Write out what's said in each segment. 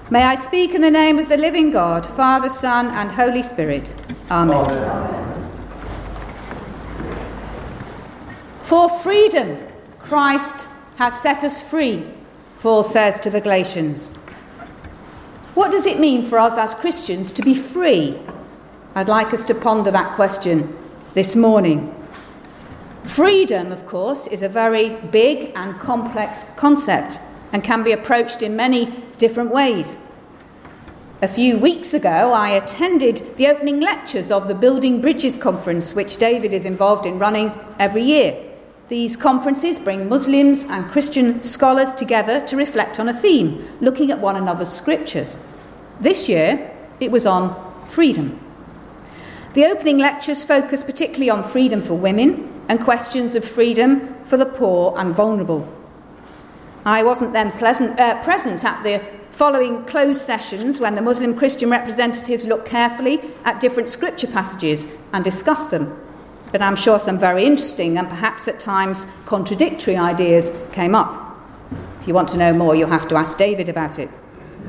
May I speak in the name of the living God, Father, Son, and Holy Spirit. Amen. Amen. For freedom, Christ has set us free, Paul says to the Galatians. What does it mean for us as Christians to be free? I'd like us to ponder that question this morning. Freedom, of course, is a very big and complex concept and can be approached in many different ways. A few weeks ago, I attended the opening lectures of the Building Bridges Conference, which David is involved in running every year. These conferences bring Muslims and Christian scholars together to reflect on a theme, looking at one another's scriptures. This year, it was on freedom. The opening lectures focused particularly on freedom for women and questions of freedom for the poor and vulnerable. I wasn't then present at the following closed sessions when the Muslim Christian representatives looked carefully at different scripture passages and discussed them. But I'm sure some very interesting and perhaps at times contradictory ideas came up. If you want to know more, you'll have to ask David about it.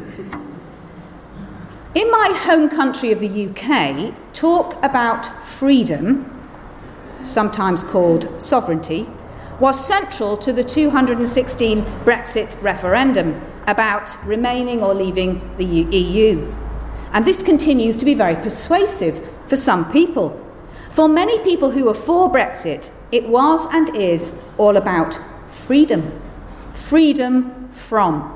In my home country of the UK, talk about freedom, sometimes called sovereignty, was central to the 2016 Brexit referendum about remaining or leaving the EU. And this continues to be very persuasive for some people. For many people who are for Brexit, it was and is all about freedom. Freedom from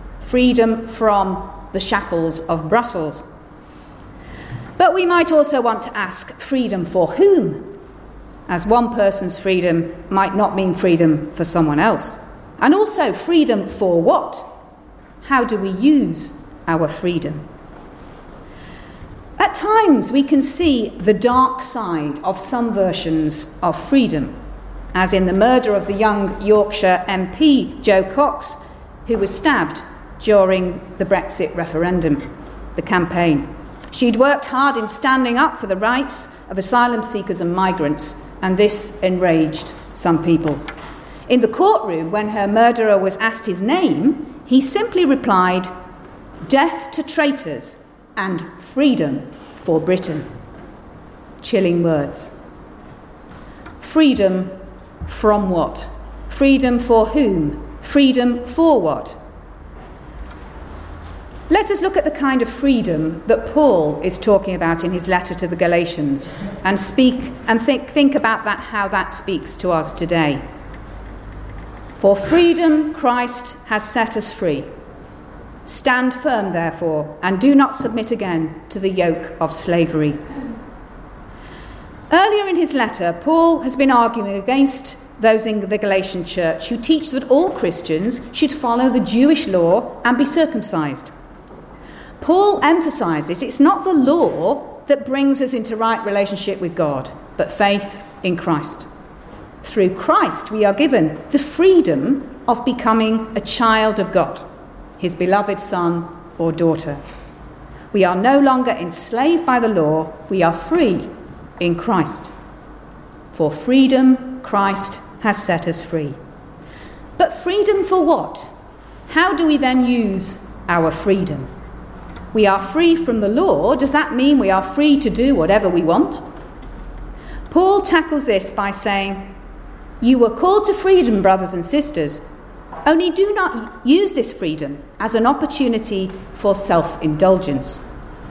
the shackles of Brussels. But we might also want to ask, freedom for whom? As one person's freedom might not mean freedom for someone else. And also, freedom for what? How do we use our freedom? At times we can see the dark side of some versions of freedom, as in the murder of the young Yorkshire MP Jo Cox, who was stabbed during the Brexit referendum, the campaign. She'd worked hard in standing up for the rights of asylum seekers and migrants, and this enraged some people. In the courtroom, when her murderer was asked his name, he simply replied, "Death to traitors and freedom for Britain." Chilling words. Freedom from what? Freedom for whom? Freedom for what? Let us look at the kind of freedom that Paul is talking about in his letter to the Galatians and think about that, how that speaks to us today. For freedom, Christ has set us free. Stand firm, therefore, and do not submit again to the yoke of slavery. Earlier in his letter, Paul has been arguing against those in the Galatian church who teach that all Christians should follow the Jewish law and be circumcised. Paul emphasises it's not the law that brings us into right relationship with God, but faith in Christ. Through Christ, we are given the freedom of becoming a child of God, his beloved son or daughter. We are no longer enslaved by the law, we are free in Christ. For freedom, Christ has set us free. But freedom for what? How do we then use our freedom? We are free from the law. Does that mean we are free to do whatever we want? Paul tackles this by saying, "You were called to freedom, brothers and sisters, only do not use this freedom as an opportunity for self-indulgence."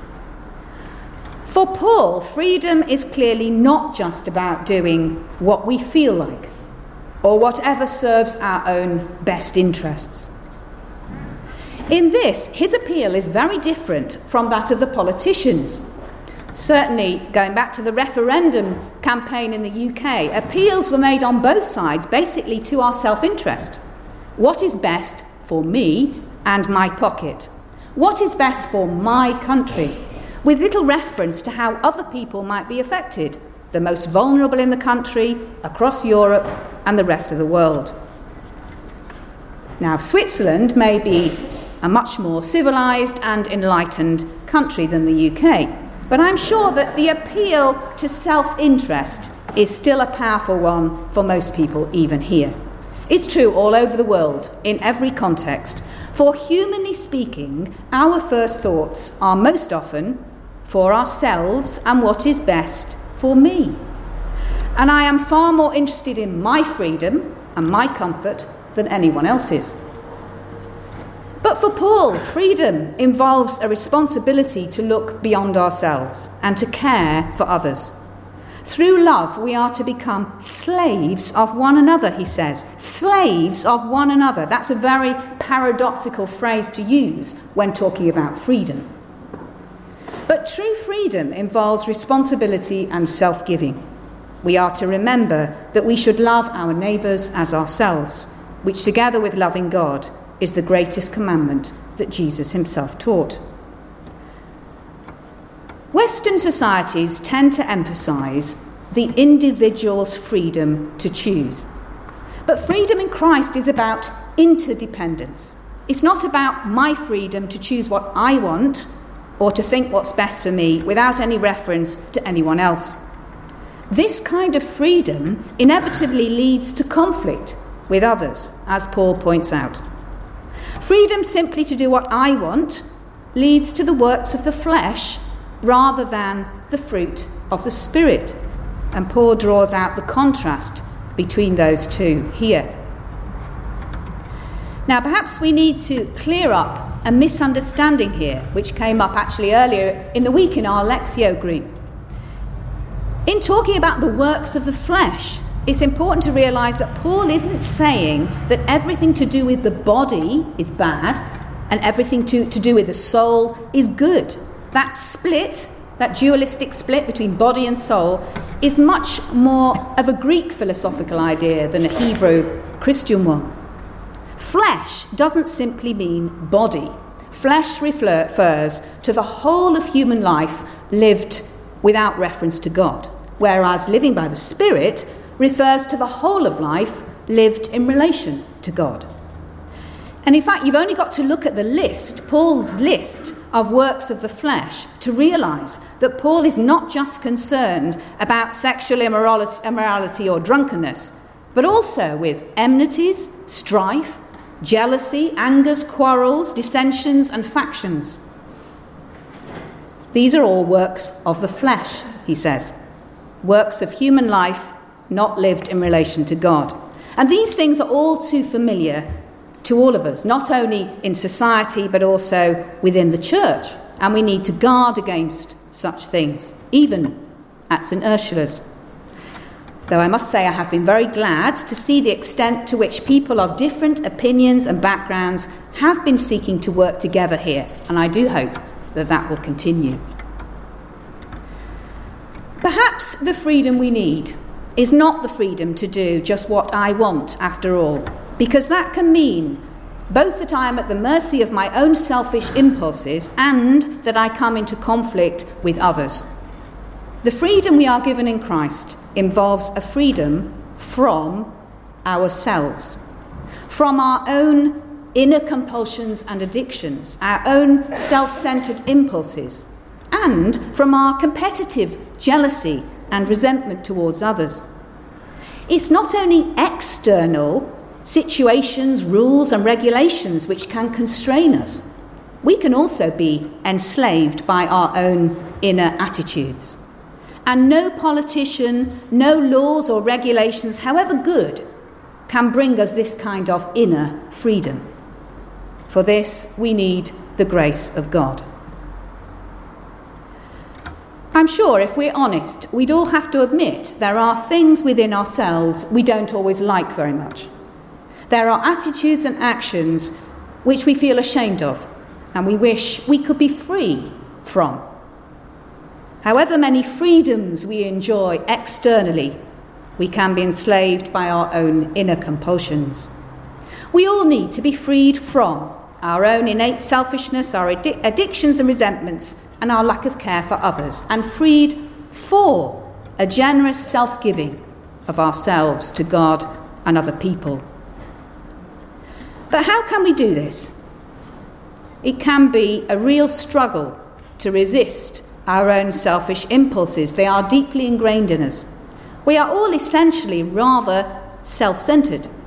For Paul, freedom is clearly not just about doing what we feel like or whatever serves our own best interests. In this, his appeal is very different from that of the politicians. Certainly, going back to the referendum campaign in the UK, appeals were made on both sides, basically to our self-interest. What is best for me and my pocket? What is best for my country? With little reference to how other people might be affected, the most vulnerable in the country, across Europe, and the rest of the world. Now, Switzerland may be a much more civilised and enlightened country than the UK, but I'm sure that the appeal to self-interest is still a powerful one for most people, even here. It's true all over the world, in every context. For humanly speaking, our first thoughts are most often for ourselves and what is best for me. And I am far more interested in my freedom and my comfort than anyone else's. But for Paul, freedom involves a responsibility to look beyond ourselves and to care for others. Through love, we are to become slaves of one another, he says. Slaves of one another. That's a very paradoxical phrase to use when talking about freedom. But true freedom involves responsibility and self-giving. We are to remember that we should love our neighbours as ourselves, which together with loving God is the greatest commandment that Jesus himself taught. Western societies tend to emphasise the individual's freedom to choose. But freedom in Christ is about interdependence. It's not about my freedom to choose what I want or to think what's best for me without any reference to anyone else. This kind of freedom inevitably leads to conflict with others, as Paul points out. Freedom simply to do what I want leads to the works of the flesh rather than the fruit of the Spirit. And Paul draws out the contrast between those two here. Now, perhaps we need to clear up a misunderstanding here, which came up actually earlier in the week in our Lectio group. In talking about the works of the flesh, it's important to realise that Paul isn't saying that everything to do with the body is bad and everything to do with the soul is good. That split, that dualistic split between body and soul, is much more of a Greek philosophical idea than a Hebrew Christian one. Flesh doesn't simply mean body. Flesh refers to the whole of human life lived without reference to God, whereas living by the Spirit refers to the whole of life lived in relation to God. And in fact, you've only got to look at the list, Paul's list of works of the flesh, to realise that Paul is not just concerned about sexual immorality or drunkenness, but also with enmities, strife, jealousy, angers, quarrels, dissensions and factions. These are all works of the flesh, he says. Works of human life not lived in relation to God. And these things are all too familiar to all of us, not only in society but also within the church. And we need to guard against such things, even at St. Ursula's. Though I must say I have been very glad to see the extent to which people of different opinions and backgrounds have been seeking to work together here, and I do hope that that will continue. Perhaps the freedom we need is not the freedom to do just what I want after all, because that can mean both that I am at the mercy of my own selfish impulses and that I come into conflict with others. The freedom we are given in Christ involves a freedom from ourselves, from our own inner compulsions and addictions, our own self-centred impulses, and from our competitive jealousy and resentment towards others. It's not only external situations, rules and regulations which can constrain us. We can also be enslaved by our own inner attitudes. And no politician, no laws or regulations, however good, can bring us this kind of inner freedom. For this, we need the grace of God. I'm sure if we're honest, we'd all have to admit there are things within ourselves we don't always like very much. There are attitudes and actions which we feel ashamed of and we wish we could be free from. However many freedoms we enjoy externally, we can be enslaved by our own inner compulsions. We all need to be freed from our own innate selfishness, our addictions and resentments, and our lack of care for others, and freed for a generous self-giving of ourselves to God and other people. But how can we do this? It can be a real struggle to resist our own selfish impulses. They are deeply ingrained in us. We are all essentially rather self-centred,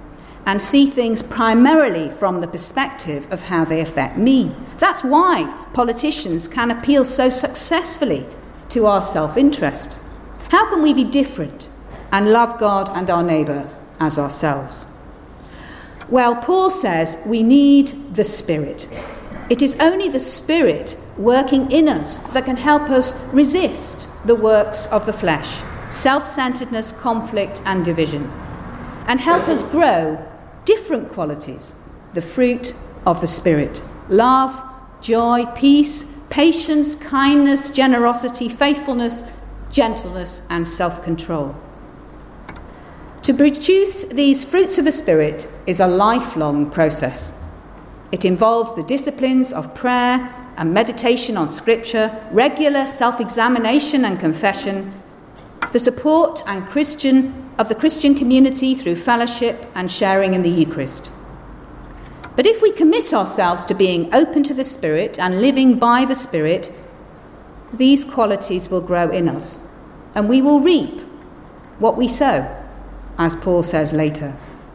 and see things primarily from the perspective of how they affect me. That's why politicians can appeal so successfully to our self-interest. How can we be different and love God and our neighbour as ourselves? Well, Paul says we need the Spirit. It is only the Spirit working in us that can help us resist the works of the flesh, self-centeredness, conflict and division, and help us grow different qualities, the fruit of the Spirit: love, joy, peace, patience, kindness, generosity, faithfulness, gentleness and self-control. To produce these fruits of the Spirit is a lifelong process. It involves the disciplines of prayer and meditation on Scripture, regular self-examination and confession, the support of the Christian community through fellowship and sharing in the Eucharist. But if we commit ourselves to being open to the Spirit and living by the Spirit, these qualities will grow in us, and we will reap what we sow, as Paul says later.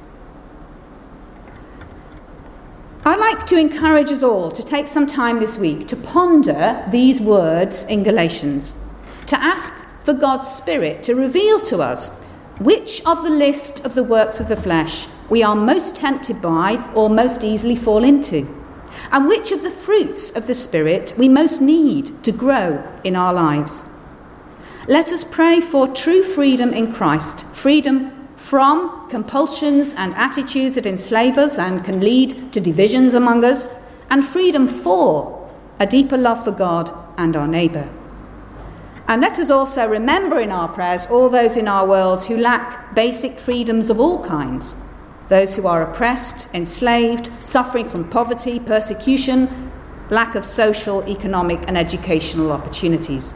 I'd like to encourage us all to take some time this week to ponder these words in Galatians, to ask for God's Spirit to reveal to us which of the list of the works of the flesh we are most tempted by or most easily fall into, and which of the fruits of the Spirit we most need to grow in our lives. Let us pray for true freedom in Christ, freedom from compulsions and attitudes that enslave us and can lead to divisions among us, and freedom for a deeper love for God and our neighbour. And let us also remember in our prayers all those in our world who lack basic freedoms of all kinds, those who are oppressed, enslaved, suffering from poverty, persecution, lack of social, economic and educational opportunities.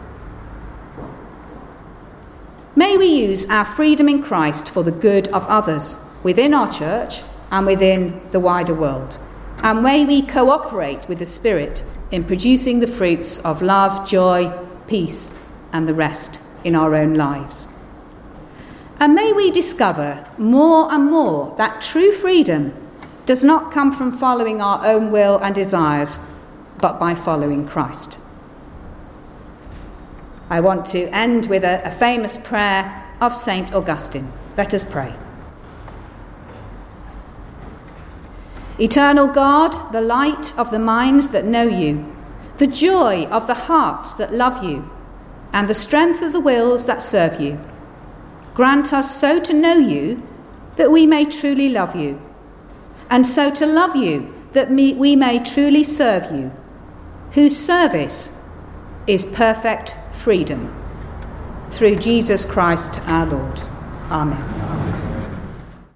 May we use our freedom in Christ for the good of others within our church and within the wider world. And may we cooperate with the Spirit in producing the fruits of love, joy, peace, and the rest in our own lives. And may we discover more and more that true freedom does not come from following our own will and desires, but by following Christ. I want to end with a famous prayer of St. Augustine. Let us pray. Eternal God, the light of the minds that know you, the joy of the hearts that love you, and the strength of the wills that serve you, grant us so to know you that we may truly love you, and so to love you that we may truly serve you, whose service is perfect freedom. Through Jesus Christ our Lord. Amen.